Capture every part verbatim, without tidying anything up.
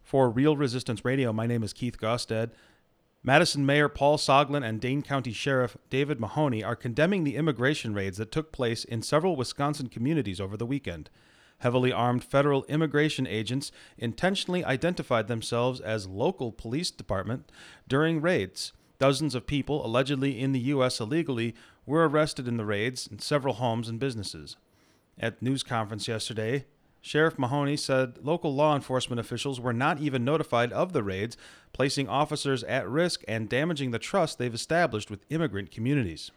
For Real Resistance Radio, my name is Keith Gosted. Madison Mayor Paul Soglin and Dane County Sheriff David Mahoney are condemning the immigration raids that took place in several Wisconsin communities over the weekend. Heavily armed federal immigration agents intentionally identified themselves as local police department during raids. Dozens of people allegedly in the U S illegally were arrested in the raids in several homes and businesses. At news conference yesterday, Sheriff Mahoney said local law enforcement officials were not even notified of the raids, placing officers at risk and damaging the trust they've established with immigrant communities.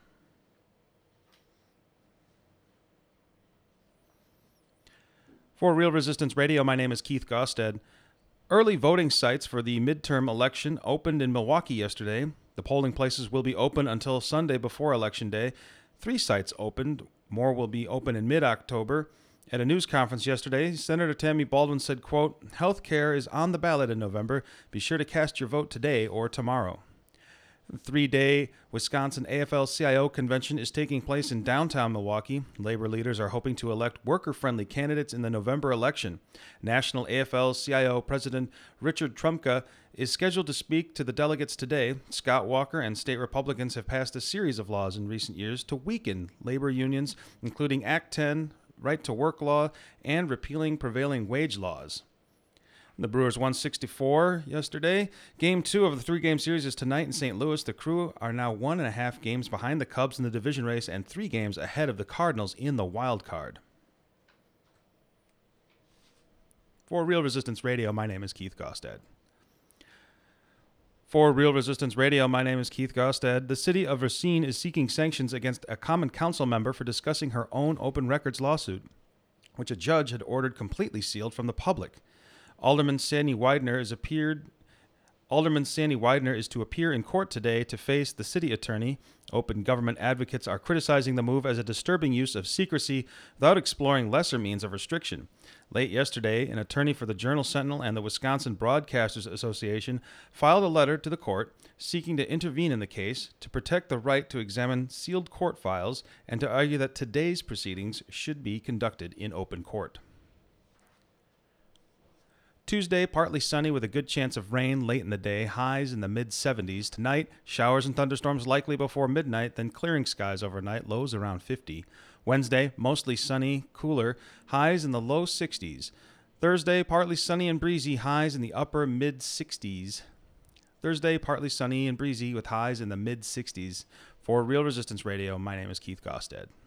For Real Resistance Radio, my name is Keith Gosted. Early voting sites for the midterm election opened in Milwaukee yesterday. The polling places will be open until Sunday before Election Day. Three sites opened. More will be open in mid-October. At a news conference yesterday, Senator Tammy Baldwin said, quote, "Health care is on the ballot in November. Be sure to cast your vote today or tomorrow." The three-day Wisconsin A F L C I O convention is taking place in downtown Milwaukee. Labor leaders are hoping to elect worker-friendly candidates in the November election. National A F L C I O President Richard Trumka is scheduled to speak to the delegates today. Scott Walker and state Republicans have passed a series of laws in recent years to weaken labor unions, including Act ten, right-to-work law, and repealing prevailing wage laws. The Brewers won sixty-four yesterday. Game two of the three-game series is tonight in Saint Louis. The Crew are now one and a half games behind the Cubs in the division race and three games ahead of the Cardinals in the wild card. For Real Resistance Radio, my name is Keith Gosted. For Real Resistance Radio, my name is Keith Gosted. The city of Racine is seeking sanctions against a common council member for discussing her own open records lawsuit, which a judge had ordered completely sealed from the public. Alderman Sandy Widener is appeared. Alderman Sandy Widener is to appear in court today to face the city attorney. Open government advocates are criticizing the move as a disturbing use of secrecy without exploring lesser means of restriction. Late yesterday, an attorney for the Journal-Sentinel and the Wisconsin Broadcasters Association filed a letter to the court seeking to intervene in the case to protect the right to examine sealed court files and to argue that today's proceedings should be conducted in open court. Tuesday, partly sunny with a good chance of rain late in the day, highs in the mid seventies. Tonight, showers and thunderstorms likely before midnight, then clearing skies overnight, lows around fifty. Wednesday, mostly sunny, cooler, highs in the low sixties. Thursday, partly sunny and breezy, highs in the upper mid sixties. Thursday, partly sunny and breezy with highs in the mid sixties. For Real Resistance Radio, my name is Keith Gosted.